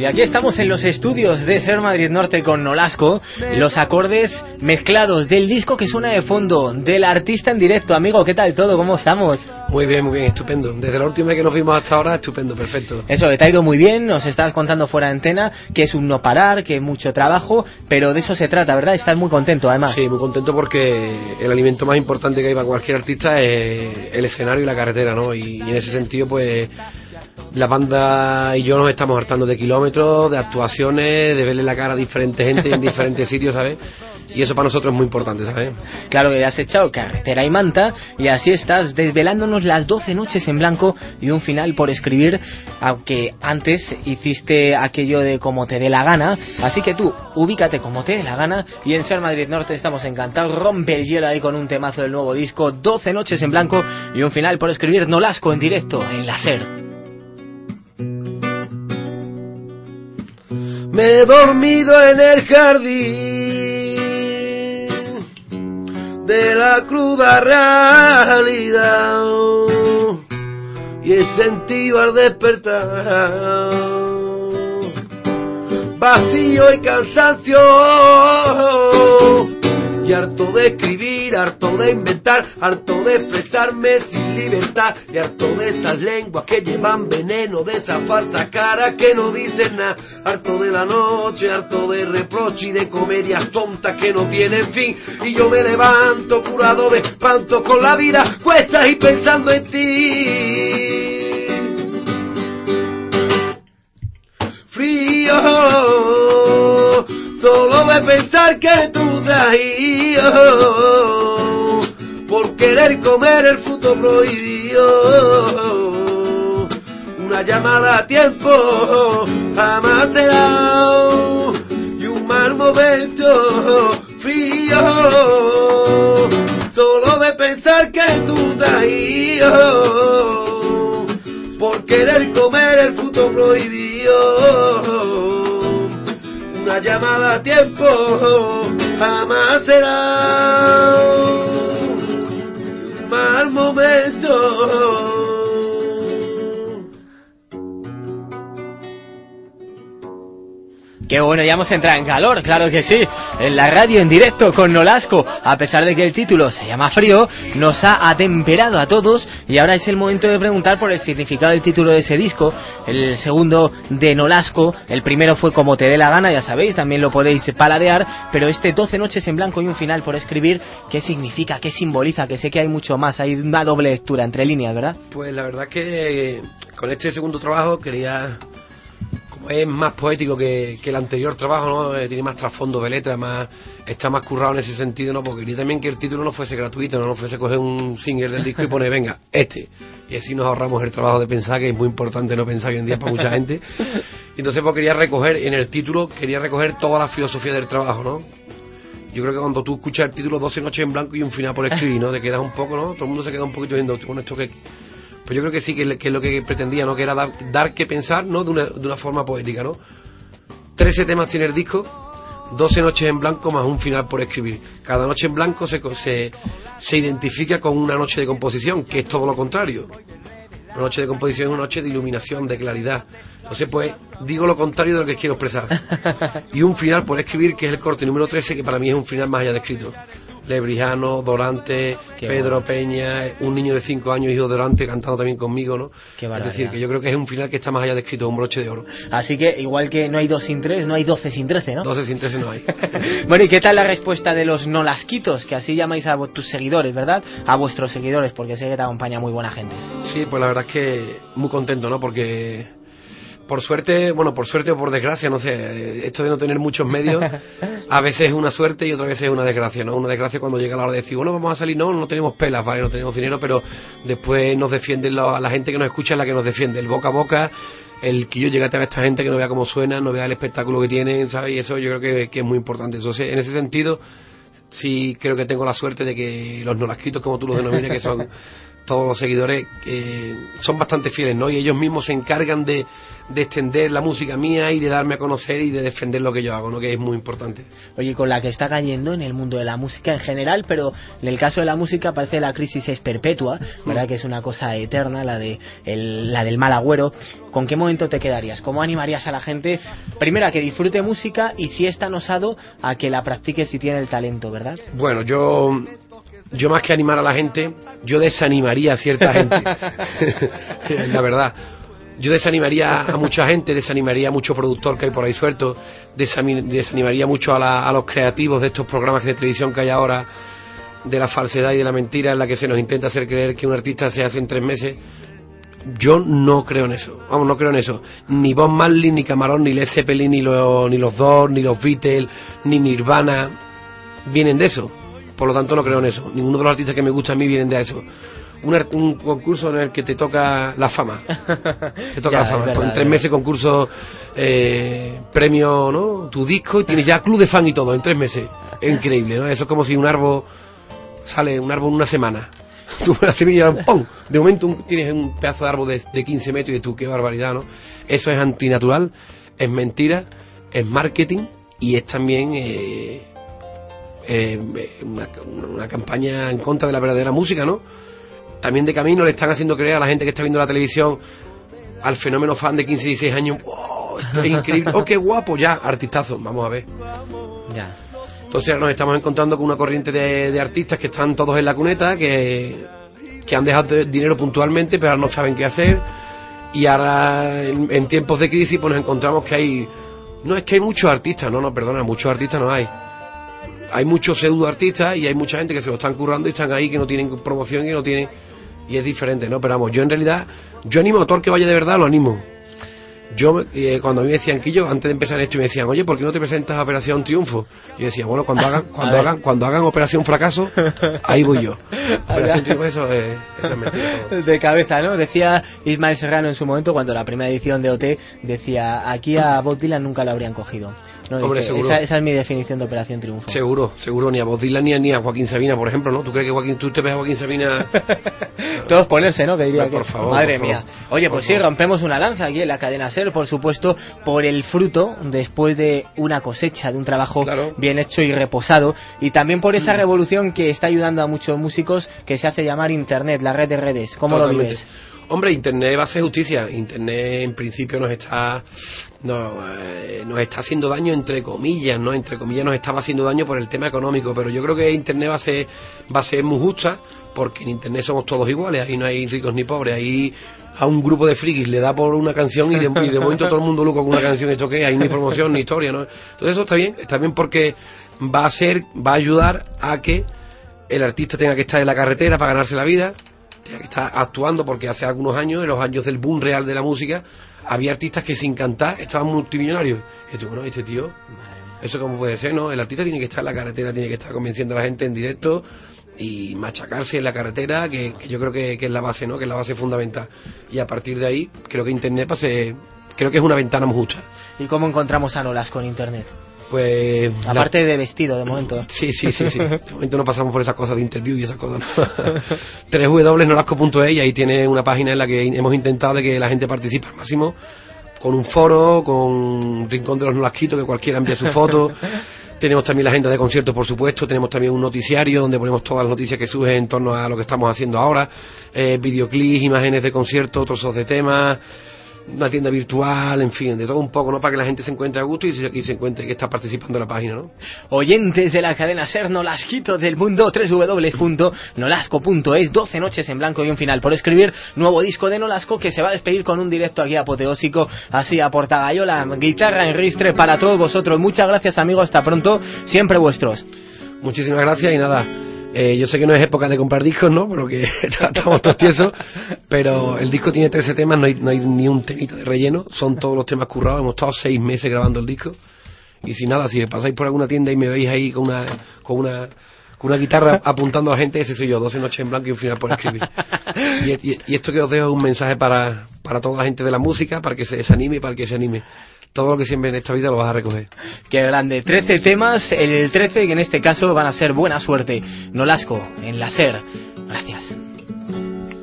Y aquí estamos en los estudios de Ser Madrid Norte con Nolasco, los acordes mezclados del disco que suena de fondo, del artista en directo. Amigo, ¿qué tal todo? ¿Cómo estamos? Muy bien, estupendo. Desde la última vez que nos vimos hasta ahora, estupendo, perfecto. Eso, te ha ido muy bien, nos estabas contando fuera de antena que es un no parar, que es mucho trabajo, pero de eso se trata, ¿verdad? Estás muy contento, además. Sí, muy contento porque el alimento más importante que hay para cualquier artista es el escenario y la carretera, ¿no? Y en ese sentido, pues, la banda y yo nos estamos hartando de kilómetros, de actuaciones, de verle la cara a diferente gente en diferentes sitios, ¿sabes? Y eso para nosotros es muy importante, ¿sabes? Claro que has echado carretera y manta y así estás desvelándonos las 12 noches en blanco y un final por escribir, aunque antes hiciste aquello de como te dé la gana, así que tú ubícate como te dé la gana y en Ser Madrid Norte estamos encantados. Rompe el hielo ahí con un temazo del nuevo disco, 12 noches en blanco y un final por escribir. Nolasco en directo en la Ser. Me he dormido en el jardín de la cruda realidad y he sentido al despertar vacío y cansancio y harto de escribir, harto de inventar, harto de expresarme sin libertad y harto de esas lenguas que llevan veneno, de esa falsa cara que no dicen nada, harto de la noche, harto de reproche y de comedias tontas que no tienen fin y yo me levanto curado de espanto con la vida cuesta y pensando en ti. Frío, solo de pensar que tú te has ido por querer comer el fruto prohibido. Una llamada a tiempo jamás será y un mal momento. Frío, solo de pensar que tú te has ido por querer comer el fruto prohibido. Una llamada a tiempo jamás será un mal momento. Qué bueno, ya hemos entrado en calor, claro que sí, en la radio en directo con Nolasco, a pesar de que el título se llama Frío, nos ha atemperado a todos y ahora es el momento de preguntar por el significado del título de ese disco, el segundo de Nolasco, el primero fue Como te dé la gana, ya sabéis, también lo podéis paladear, pero este 12 noches en blanco y un final por escribir, ¿qué significa, qué simboliza? Que sé que hay mucho más, hay una doble lectura entre líneas, ¿verdad? Pues la verdad es que con este segundo trabajo quería... Es más poético que el anterior trabajo, ¿no? Tiene más trasfondo de letra, está más currado en ese sentido, ¿no? Porque quería también que el título no fuese gratuito, no fuese coger un single del disco y poner, venga, y así nos ahorramos el trabajo de pensar, que es muy importante no pensar hoy en día para mucha gente. Y entonces pues quería recoger, en el título, toda la filosofía del trabajo, ¿no? Yo creo que cuando tú escuchas el título 12 noches en blanco y un final por escribir, ¿no? Te quedas un poco, ¿no? Todo el mundo se queda un poquito viendo con esto que... Pues yo creo que sí, que es lo que pretendía, ¿no? Que era dar que pensar, ¿no? De una forma poética, ¿no? 13 temas tiene el disco, 12 noches en blanco más un final por escribir. Cada noche en blanco se identifica con una noche de composición, que es todo lo contrario. Una noche de composición es una noche de iluminación, de claridad. Entonces, pues, digo lo contrario de lo que quiero expresar. Y un final por escribir, que es el corte número 13, que para mí es un final más allá de escrito. Lebrijano, Dorante, Pedro Peña, un niño de 5 años, hijo de Dorante, cantando también conmigo, ¿no? Es decir, que yo creo que es un final que está más allá de escrito, un broche de oro. Así que, igual que no hay 2 sin 3, no hay 12 sin 13, ¿no? 12 sin 13 no hay. Bueno, ¿y qué tal la respuesta de los nolasquitos? Que así llamáis a tus seguidores, ¿verdad? A vuestros seguidores, porque sé que te acompaña muy buena gente. Sí, pues la verdad es que muy contento, ¿no? Porque... Por suerte o por desgracia, no sé, esto de no tener muchos medios, a veces es una suerte y otras veces es una desgracia, ¿no? Una desgracia cuando llega la hora de decir, bueno, vamos a salir, no tenemos pelas, ¿vale? No tenemos dinero, pero después nos defienden la gente que nos escucha, es la que nos defiende, el boca a boca, el que yo llegue a ver a esta gente, que no vea cómo suena, no vea el espectáculo que tienen, ¿sabes? Y eso yo creo que es muy importante. Entonces, en ese sentido, sí creo que tengo la suerte de que los nolasquitos, como tú los denominas, que son todos los seguidores son bastante fieles, ¿no? Y ellos mismos se encargan de extender la música mía y de darme a conocer y de defender lo que yo hago, ¿no? Que es muy importante. Oye, con la que está cayendo en el mundo de la música en general, pero en el caso de la música parece que la crisis es perpetua, ¿verdad? Que es una cosa eterna, la del mal agüero. ¿Con qué momento te quedarías? ¿Cómo animarías a la gente, primero, a que disfrute música y, si es tan osado, a que la practique si tiene el talento, ¿verdad? Bueno, yo más que animar a la gente, yo desanimaría a cierta gente. La verdad. Yo desanimaría a mucha gente, desanimaría a mucho productor que hay por ahí suelto, desanimaría mucho a los creativos de estos programas de televisión que hay ahora, de la falsedad y de la mentira, en la que se nos intenta hacer creer que un artista se hace en 3 meses. Yo no creo en eso, no creo en eso. Ni Bob Marley, ni Camarón, ni Led Zeppelin, ni los Doors, ni los Beatles, ni Nirvana vienen de eso. Por lo tanto no creo en eso. Ninguno de los artistas que me gustan a mí vienen de eso. Un concurso en el que te toca la fama. Te toca la fama. Verdad, en 3 meses concurso, premio, ¿no? Tu disco, y tienes ya club de fan y todo en 3 meses. Es increíble, ¿no? Eso es como si un árbol sale en una semana. Tú la semilla, ¡pum! De momento tienes un pedazo de árbol de 15 metros y tú, qué barbaridad, ¿no? Eso es antinatural, es mentira, es marketing y es también una campaña en contra de la verdadera música, ¿no? También de camino le están haciendo creer a la gente que está viendo la televisión, al fenómeno fan de 15 y 16 años, ¡oh, esto es increíble! ¡Oh, qué guapo! Ya, artistazo, vamos a ver. Ya. Entonces nos estamos encontrando con una corriente de artistas que están todos en la cuneta, que han dejado dinero puntualmente, pero ahora no saben qué hacer. Y ahora, en tiempos de crisis, pues nos encontramos que hay... No es que hay muchos artistas, perdona, muchos artistas no hay. Hay muchos pseudo artistas y hay mucha gente que se lo están currando y están ahí, que no tienen promoción y no tienen... Y es diferente, ¿no? Pero vamos, yo en realidad, yo animo a todo el que vaya de verdad, lo animo. Yo, cuando a mí me decían que yo, antes de empezar esto, me decían, oye, ¿por qué no te presentas a Operación Triunfo? Yo decía, bueno, cuando hagan Operación Fracaso, ahí voy yo. Operación Triunfo, eso es mentira. De cabeza, ¿no? Decía Ismael Serrano en su momento, cuando la primera edición de OT, decía, aquí a Bob Dylan nunca lo habrían cogido. No, hombre, dice, esa es mi definición de Operación Triunfo. Seguro, ni a Bob Dylan ni a Joaquín Sabina, por ejemplo, ¿no? ¿Tú crees que tú te ves a Joaquín Sabina? Todos ponerse, ¿no? Que diría por favor, madre mía. Oye, pues sí, rompemos una lanza aquí en la cadena SER, por supuesto, por el fruto después de una cosecha, de un trabajo bien hecho y reposado, y también por esa revolución que está ayudando a muchos músicos, que se hace llamar Internet, la red de redes. ¿Cómo lo vives? Hombre, Internet va a hacer justicia. Internet en principio nos está haciendo daño, entre comillas, ¿no? Entre comillas nos estaba haciendo daño por el tema económico, pero yo creo que Internet va a ser muy justa, porque en Internet somos todos iguales, ahí no hay ricos ni pobres, ahí a un grupo de frikis le da por una canción y de momento todo el mundo loco con una canción, ¿esto qué? Ahí ni promoción ni historia, ¿no? Entonces eso está bien porque va a ayudar a que el artista tenga que estar en la carretera para ganarse la vida, tenga que estar actuando, porque hace algunos años, en los años del boom real de la música, había artistas que sin cantar estaban multimillonarios. Y tú, bueno, este tío, eso cómo puede ser, ¿no? El artista tiene que estar en la carretera, tiene que estar convenciendo a la gente en directo y machacarse en la carretera, que yo creo que es la base, ¿no? Que es la base fundamental. Y a partir de ahí, creo que Internet creo que es una ventana muy justa. ¿Y cómo encontramos a Nolasco en Internet? Pues aparte de vestido, de momento. Sí. De momento no pasamos por esas cosas de interview y esas cosas, ¿no? www.nolasco.es, y ahí tiene una página en la que hemos intentado de que la gente participe al máximo, con un foro, con un rincón de los Nolasquitos, que cualquiera envíe su foto. Tenemos también la agenda de conciertos, por supuesto. Tenemos también un noticiario donde ponemos todas las noticias que surgen en torno a lo que estamos haciendo ahora, videoclips, imágenes de conciertos, trozos de temas, una tienda virtual, en fin, de todo un poco, ¿no? Para que la gente se encuentre a gusto y se encuentre que está participando en la página, ¿no? Oyentes de la cadena SER, Nolasquito del mundo, www.nolasco.es, 12 noches en blanco y un final por escribir. Nuevo disco de Nolasco, que se va a despedir con un directo aquí apoteósico, así a portagayola, guitarra en ristre para todos vosotros. Muchas gracias, amigos, hasta pronto, siempre vuestros. Muchísimas gracias y nada. Yo sé que no es época de comprar discos, ¿no? Porque estamos todos tiesos, pero el disco tiene 13 temas, no hay ni un temita de relleno, son todos los temas currados, hemos estado 6 meses grabando el disco, y si nada, si me pasáis por alguna tienda y me veis ahí con una guitarra apuntando a la gente, ese soy yo, 12 noches en blanco y un final por escribir. Y esto que os dejo es un mensaje para toda la gente de la música, para que se desanime y para el que se anime. Todo lo que siempre en esta vida lo vas a recoger. Qué grande. 13 temas, el 13 que en este caso van a ser buena suerte. Nolasco, en la SER. Gracias.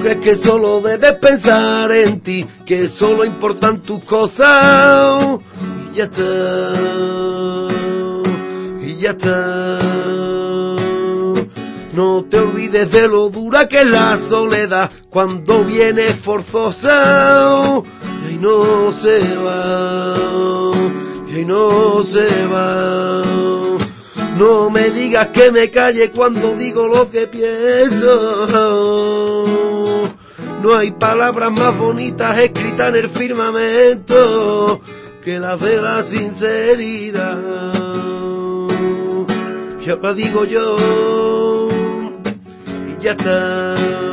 crees que solo debes pensar en ti, que solo importan tus cosas, y ya está, y ya está. No te olvides de lo dura que es la soledad cuando viene forzosa, y ahí no se va, y ahí no se va. No me digas que me calle cuando digo lo que pienso. No hay palabras más bonitas escritas en el firmamento que las de la sinceridad. Y ahora digo yo, y ya está.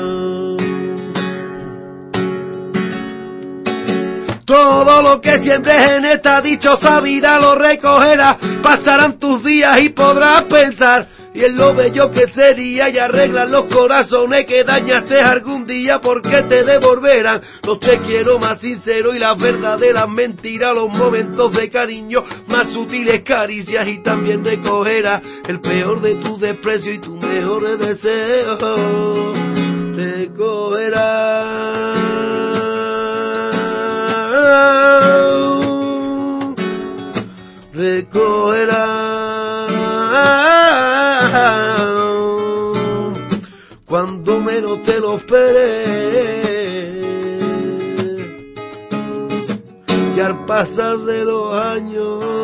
Todo lo que siembres en esta dichosa vida lo recogerás. Pasarán tus días y podrás pensar y en lo bello que sería, y arreglar los corazones que dañaste algún día, porque te devolverán los te quiero más sinceros y las verdaderas mentiras, los momentos de cariño más sutiles caricias, y también recogerás el peor de tu desprecio y tus mejores deseos. Recogerás cuando menos te lo esperes, y al pasar de los años